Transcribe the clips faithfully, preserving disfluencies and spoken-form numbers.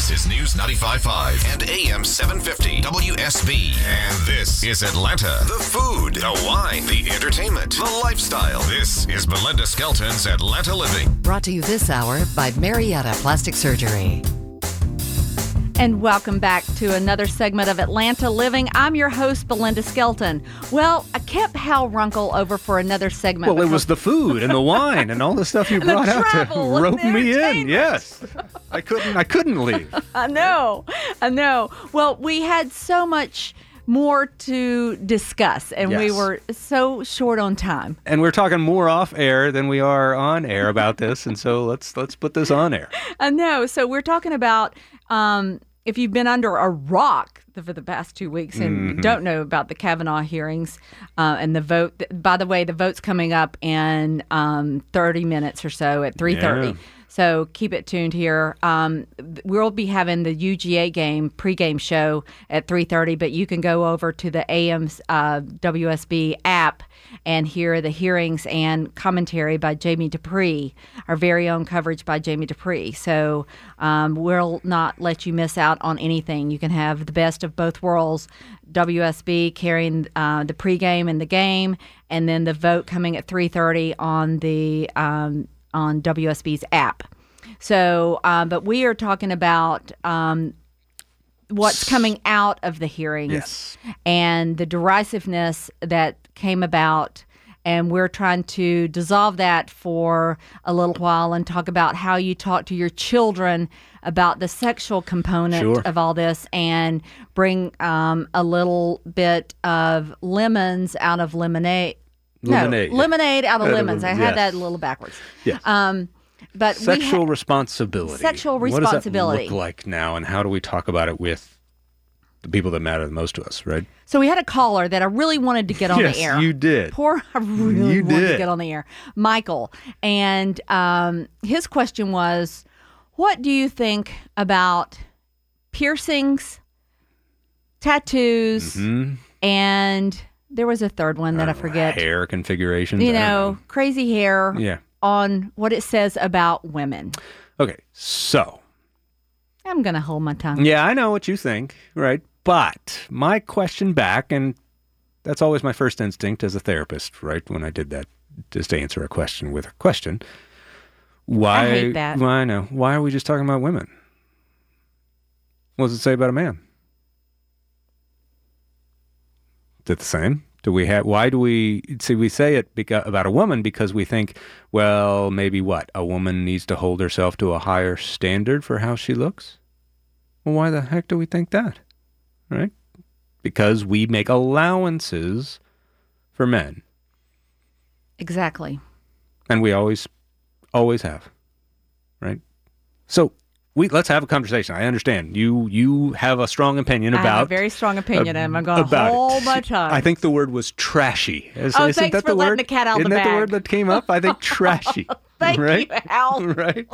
This is News ninety-five point five and A M seven fifty W S B. And this is Atlanta. The food, the wine, the entertainment, the lifestyle. This is Belinda Skelton's Atlanta Living. Brought to you this hour by Marietta Plastic Surgery. And welcome back to another segment of Atlanta Living. I'm your host, Belinda Skelton. Well, I kept Hal Runkle over for another segment. Well, it was the food and the wine and all the stuff you brought out to rope me in. Yes. I couldn't I couldn't leave. I know. I know. Well, we had so much more to discuss, and Yes. we were so short on time. And we're talking more off air than we are on air about this, and so let's let's put this on air. I know. So we're talking about um, if you've been under a rock for the past two weeks and Mm-hmm. don't know about the Kavanaugh hearings uh, and the vote. By the way, the vote's coming up in um, thirty minutes or so at three thirty. Yeah. So keep it tuned here. Um, we'll be having the U G A game pregame show at three thirty, but you can go over to the A M's uh, W S B app and hear the hearings and commentary by Jamie Dupree, our very own coverage by Jamie Dupree. So um, we'll not let you miss out on anything. You can have the best of both worlds, W S B carrying uh, the pregame and the game, and then the vote coming at three thirty on the um, on W S B's app. So, um, but we are talking about um, what's coming out of the hearings Yes. and the derisiveness that came about. And we're trying to dissolve that for a little while and talk about how you talk to your children about the sexual component Sure. of all this and bring um, a little bit of lemons out of lemonade. Lemonade. No, lemonade out of Out of lemons. I lemon- had yes. that a little backwards. Yes. Um, but we Sexual ha- responsibility. Sexual What responsibility. does that look like now, and how do we talk about it with the people that matter the most to us, right? So we had a caller that I really wanted to get on yes, the air. you did. Poor, I really You wanted to did. get on the air. Michael. And um, his question was, what do you think about piercings, tattoos, Hmm? and there was a third one that I, forget. Hair configurations. You I don't know, crazy hair Yeah. on what it says about women. Okay, so. I'm going to hold my tongue. Yeah, I know what you think, right? But my question back, and that's always my first instinct as a therapist, right? When I did that, just to answer a question with a question. Why? I hate that. Well, I know. Why are we just talking about women? What does it say about a man? Is it the same? Do we have? Why do we see? We say it beca- about a woman because we think, well, maybe what a woman needs to hold herself to a higher standard for how she looks. Well, why the heck do we think that? Right? Because we make allowances for men, Exactly. and we always, always have. Right? So we let's have a conversation. I understand you. You have a strong opinion I about. have a very strong opinion, and I'm going to about hold it. my tongue. I think the word was trashy. Is, Oh, isn't thanks that for the letting word? the cat out of Isn't the that the bag. word that came up? I think trashy. Thank right? you, Al. Right.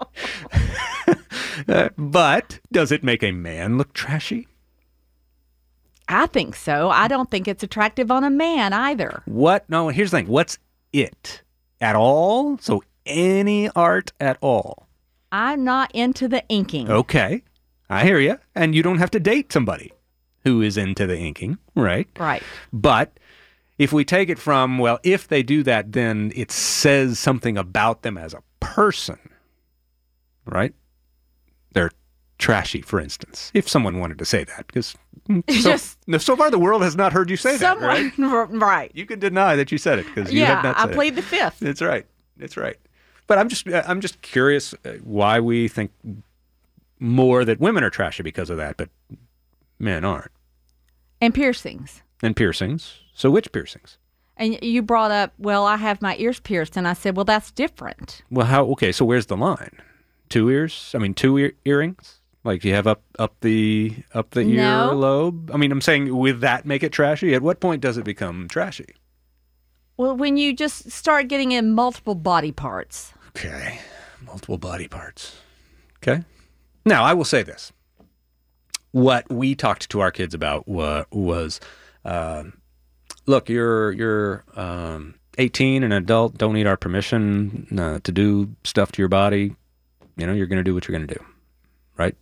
Uh, but does it make a man look trashy? I think so. I don't think it's attractive on a man either. What? No, here's the thing. What's it? At all? So any art at all? I'm not into the inking. Okay. I hear you. And you don't have to date somebody who is into the inking, right? Right. But if we take it from, well, if they do that, then it says something about them as a person, right? They're trashy, for instance, if someone wanted to say that. Because so, Just- no, so far the world has not heard you say that, right? Someone, right. You can deny that you said it because you Yeah, have not I said plead it. the fifth. That's right. That's right. But I'm just I'm just curious uh, why we think more that women are trashy because of that, but men aren't. And piercings. And piercings. So which piercings? And you brought up, well, I have my ears pierced, and I said, well, that's different. Well, how? Okay, so where's the line? Two ears? I mean, two ear- earrings? Like you have up up the up the No. earlobe? I mean, I'm saying, with that make it trashy? At what point does it become trashy? Well, when you just start getting in multiple body parts. Okay, multiple body parts. Okay. Now, I will say this. What we talked to our kids about wa- was, uh, look, you're you're um, eighteen, an adult, don't need our permission uh, to do stuff to your body. You know, you're going to do what you're going to do, right?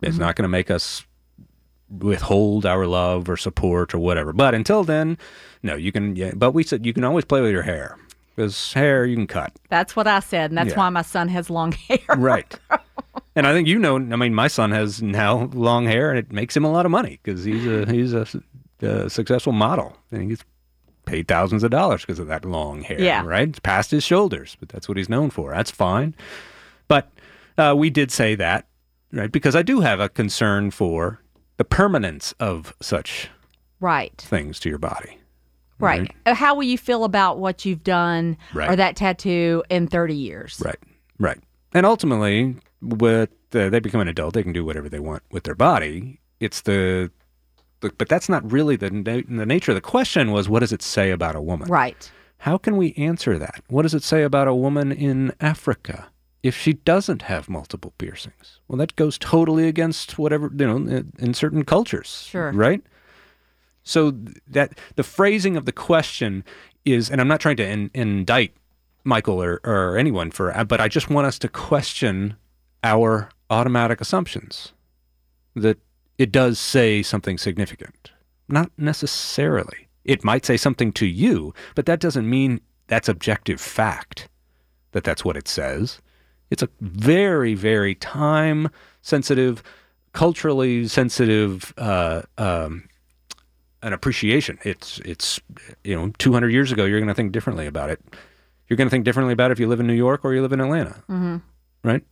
It's not going to make us withhold our love or support or whatever. But until then, no, you can. Yeah, but we said you can always play with your hair because hair you can cut. That's what I said, and that's Yeah. why my son has long hair. Right. And I think you know. I mean, my son has now long hair, and it makes him a lot of money because he's a he's a, a successful model, and he's paid thousands of dollars because of that long hair. Yeah. Right. It's past his shoulders, but that's what he's known for. That's fine. But uh, we did say that, right? Because I do have a concern for the permanence of such Right. things to your body. Right. Uh, How will you feel about what you've done Right. or that tattoo in thirty years? Right. Right. And ultimately, with uh, they become an adult, they can do whatever they want with their body. It's the, the but that's not really the na- the nature of the question. Was what does it say about a woman? Right. How can we answer that? What does it say about a woman in Africa if she doesn't have multiple piercings? Well, that goes totally against whatever, you know, in, in certain cultures. Sure. Right? So th- that the phrasing of the question is, and I'm not trying to in, indict Michael or, or anyone for, but I just want us to question our automatic assumptions that it does say something significant. Not necessarily. It might say something to you, but that doesn't mean that's objective fact, that that's what it says. It's a very, very time-sensitive, culturally sensitive uh, um, an appreciation. It's, it's you know, two hundred years ago, you're going to think differently about it. You're going to think differently about it if you live in New York or you live in Atlanta, Mm-hmm. right?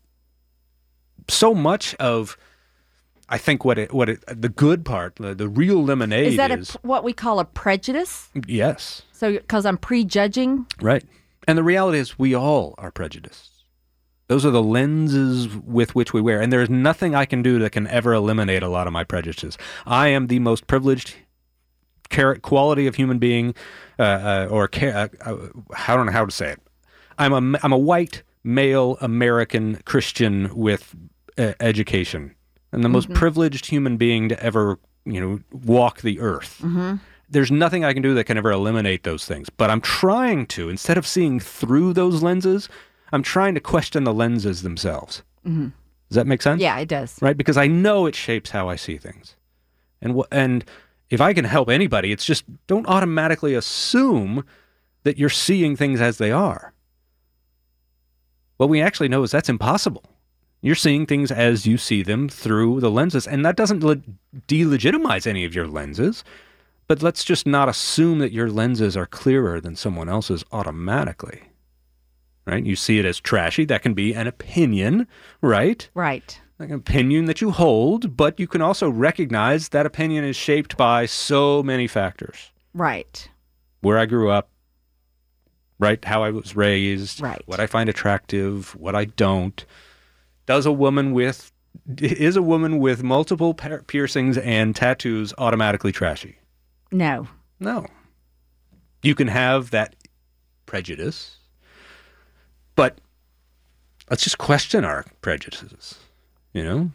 So much of, I think, what it, what it, the good part, the, the real lemonade Is that is, a, what we call a prejudice? yes, So, because I'm prejudging? right. And the reality is we all are prejudiced. Those are the lenses with which we wear. And there's nothing I can do that can ever eliminate a lot of my prejudices. I am the most privileged char- quality of human being, uh, uh, or char- uh, uh, I don't know how to say it. I'm a, I'm a white, male, American Christian with uh, education. And the most privileged human being to ever, you know, walk the earth. Mm-hmm. There's nothing I can do that can ever eliminate those things. But I'm trying to, instead of seeing through those lenses, I'm trying to question the lenses themselves. Mm-hmm. Does that make sense? Yeah, it does. Right? Because I know it shapes how I see things. And wh- and if I can help anybody, it's just don't automatically assume that you're seeing things as they are. What we actually know is that's impossible. You're seeing things as you see them through the lenses, and that doesn't le- delegitimize any of your lenses, but let's just not assume that your lenses are clearer than someone else's automatically. Right? You see it as trashy. That can be an opinion, right? Right. Like an opinion that you hold, but you can also recognize that opinion is shaped by so many factors. Right. Where I grew up, right? How I was raised, Right. what I find attractive, what I don't. Does a woman with, is a woman with multiple par- piercings and tattoos automatically trashy? No. No. You can have that prejudice, but let's just question our prejudices, you know?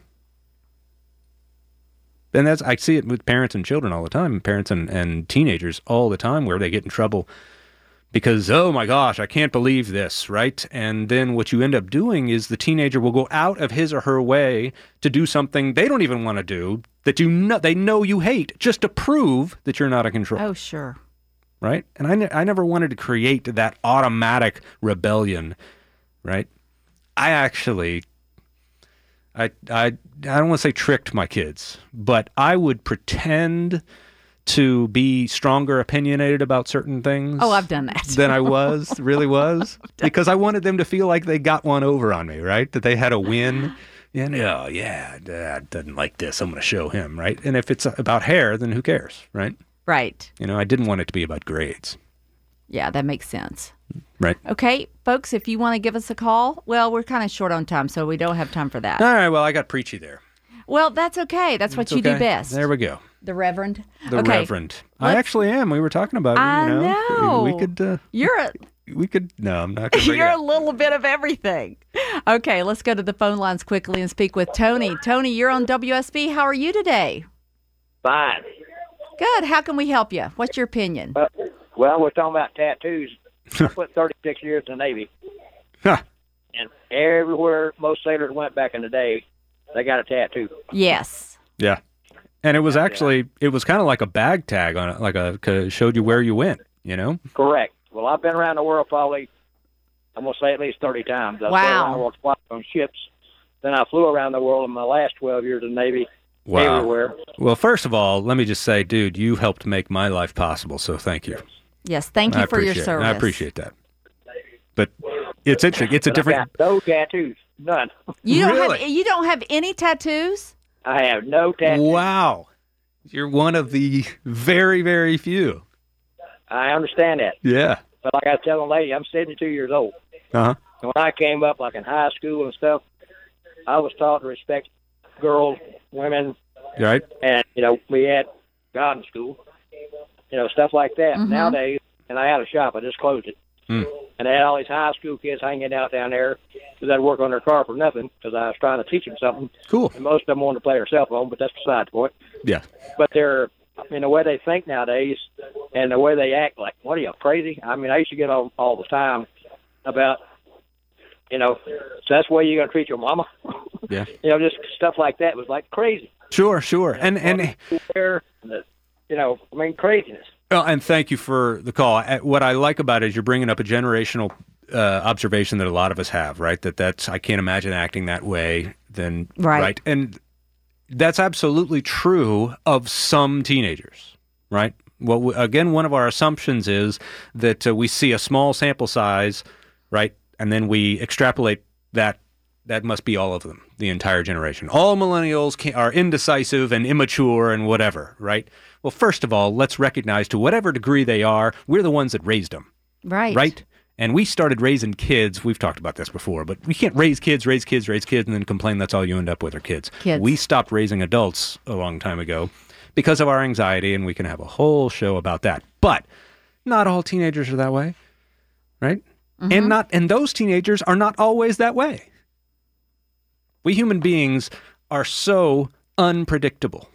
And that's, I see it with parents and children all the time, parents and, and teenagers all the time, where they get in trouble because, oh my gosh, I can't believe this, right? And then what you end up doing is the teenager will go out of his or her way to do something they don't even want to do, that you know, they know you hate, just to prove that you're not in control. Oh, sure. Right? And I, ne- I never wanted to create that automatic rebellion, right? I actually, I, I, I don't want to say tricked my kids, but I would pretend to be stronger opinionated about certain things. Oh, I've done that. Than I was, really was. Because I wanted them to feel like they got one over on me, right? That they had a win. And, oh, yeah, Dad doesn't like this. I'm going to show him, right? And if it's about hair, then who cares, right? Right. You know, I didn't want it to be about grades, Yeah, that makes sense. right? Okay, folks, if you want to give us a call, well, we're kind of short on time, so we don't have time for that. All right, well, I got preachy there. Well, that's okay. That's what It's you do okay. best. There we go. The Reverend. The okay. Reverend. I Let's- actually am. We were talking about it. I you know. know. We, we could, uh, You're a we could, no, I'm not going to bring you're it a up. little bit of everything. Okay, let's go to the phone lines quickly and speak with Tony. Tony, you're on W S B. How are you today? Fine. Good. How can we help you? What's your opinion? Uh, well, we're talking about tattoos. I spent thirty-six years in the Navy, Huh. and everywhere most sailors went back in the day, they got a tattoo. Yes. Yeah. And it was actually, it was kind of like a bag tag on it, like a, 'cause it showed you where you went, you know? Correct. Well, I've been around the world probably, I'm going to say at least thirty times. I've Wow. been around the world twice on ships. Then I flew around the world in my last twelve years in the Navy. Wow. Everywhere. Well, first of all, let me just say, dude, you helped make my life possible, so thank you. Yes. Thank you I for your appreciate it. service. I appreciate that. But it's interesting. It's a But different. I've got no tattoos. None. You don't Really? have you don't have any tattoos? I have no tattoos. Wow. You're one of the very, very few. I understand that. Yeah. But like I was telling the lady, I'm seventy-two years old. Uh huh. And when I came up, like in high school and stuff, I was taught to respect girls, women, You right? and, you know, we had God in school, you know, stuff like that. Mhm. Nowadays, and I had a shop, I just closed it. Mm. And I had all these high school kids hanging out down there because I'd work on their car for nothing because I was trying to teach them something. Cool. And most of them wanted to play their cell phone, but that's beside the point. Yeah. But they're, I mean, the way they think nowadays and the way they act, like, what are you, crazy? I mean, I used to get on all the time about, you know, so that's the way you're going to treat your mama? Yeah. You know, just stuff like that was like crazy. Sure, sure. And and There, you know, I mean, craziness. well, and thank you for the call. Uh, What I like about it is you're bringing up a generational uh, observation that a lot of us have, right? That that's I can't imagine acting that way. Then Right. and that's absolutely true of some teenagers, right? Well, w- again, one of our assumptions is that uh, we see a small sample size, right, and then we extrapolate that. That must be all of them, the entire generation. All millennials can, are indecisive and immature and whatever, right? Well, first of all, let's recognize to whatever degree they are, we're the ones that raised them, Right. right? And we started raising kids. We've talked about this before, but we can't raise kids, raise kids, raise kids, and then complain that's all you end up with are kids. Kids. We stopped raising adults a long time ago because of our anxiety, and we can have a whole show about that. But not all teenagers are that way, right? And not and those teenagers are not always that way. We human beings are so unpredictable,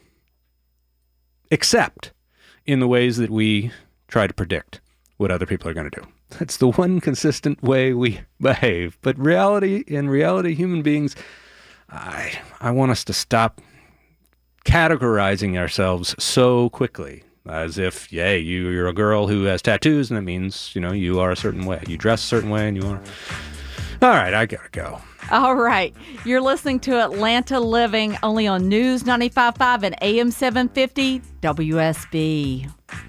except in the ways that we try to predict what other people are going to do. That's the one consistent way we behave. But reality, in reality, human beings, I, I want us to stop categorizing ourselves so quickly, as if, yay, you, you're a girl who has tattoos, and that means, you know, you are a certain way. You dress a certain way, and you are. All right, I gotta go. All right. You're listening to Atlanta Living only on News ninety-five point five and A M seven fifty W S B.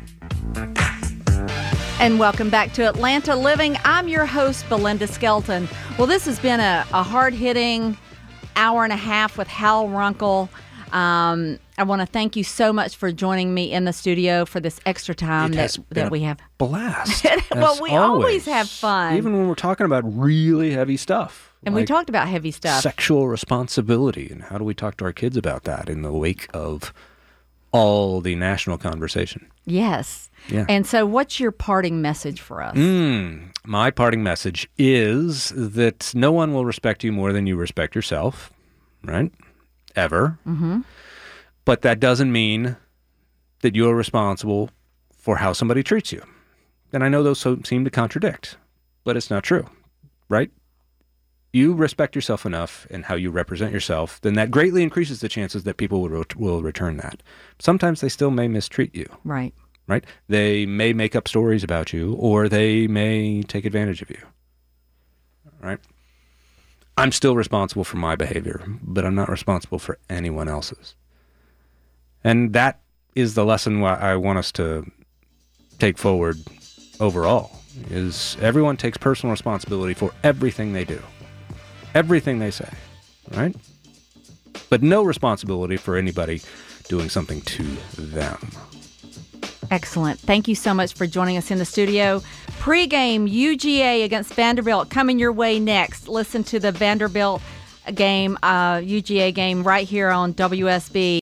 And welcome back to Atlanta Living. I'm your host, Belinda Skelton. Well, this has been a, a hard-hitting hour and a half with Hal Runkle. Um, I want to thank you so much for joining me in the studio for this extra time It that, has been that a we have. Blast. Well, as we always have fun. Even when we're talking about really heavy stuff. And we like talked about heavy stuff. Sexual responsibility, and how do we talk to our kids about that in the wake of all the national conversation? Yes. Yeah. And so what's your parting message for us? Mm, my parting message is that no one will respect you more than you respect yourself, right? Ever. Mm-hmm. But that doesn't mean that you're responsible for how somebody treats you. And I know those so, seem to contradict, but it's not true, right? You respect yourself enough in how you represent yourself, then that greatly increases the chances that people will, ret- will return that. Sometimes they still may mistreat you, Right. right? They may make up stories about you, or they may take advantage of you, right? I'm still responsible for my behavior, but I'm not responsible for anyone else's. And that is the lesson why I want us to take forward overall, is everyone takes personal responsibility for everything they do, everything they say, right? But no responsibility for anybody doing something to them. Excellent. Thank you so much for joining us in the studio. Pre-game U G A against Vanderbilt coming your way next. Listen to the Vanderbilt game, uh, U G A game right here on W S B.